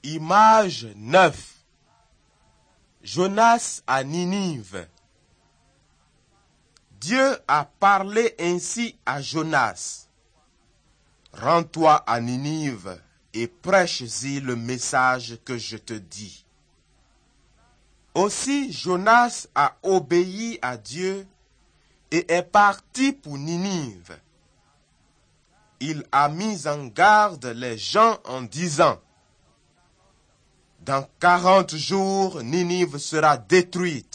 Image 9. Jonas à Ninive. Dieu a parlé ainsi à Jonas. Rends-toi à Ninive et prêche-y le message que je te dis. Aussi Jonas a obéi à Dieu et est parti pour Ninive. Il a mis en garde les gens en disant: dans 40 jours, Ninive sera détruite.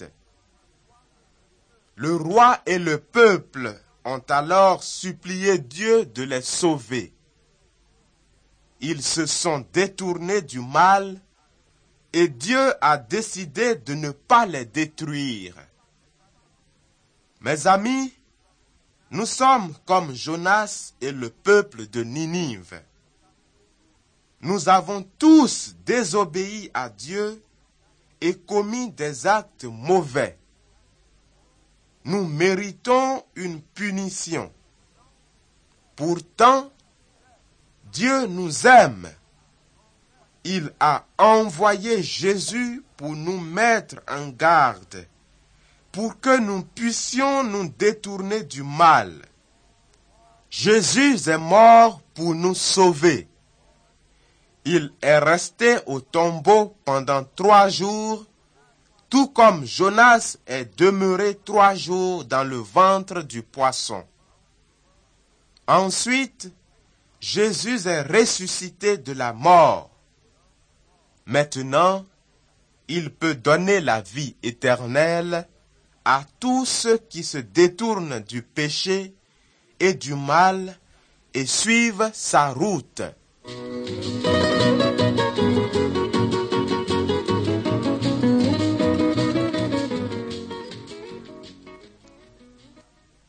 Le roi et le peuple ont alors supplié Dieu de les sauver. Ils se sont détournés du mal et Dieu a décidé de ne pas les détruire. Mes amis, nous sommes comme Jonas et le peuple de Ninive. Nous avons tous désobéi à Dieu et commis des actes mauvais. Nous méritons une punition. Pourtant, Dieu nous aime. Il a envoyé Jésus pour nous mettre en garde, pour que nous puissions nous détourner du mal. Jésus est mort pour nous sauver. Il est resté au tombeau pendant 3 jours, tout comme Jonas est demeuré 3 jours dans le ventre du poisson. Ensuite, Jésus est ressuscité de la mort. Maintenant, il peut donner la vie éternelle à tous ceux qui se détournent du péché et du mal et suivent sa route.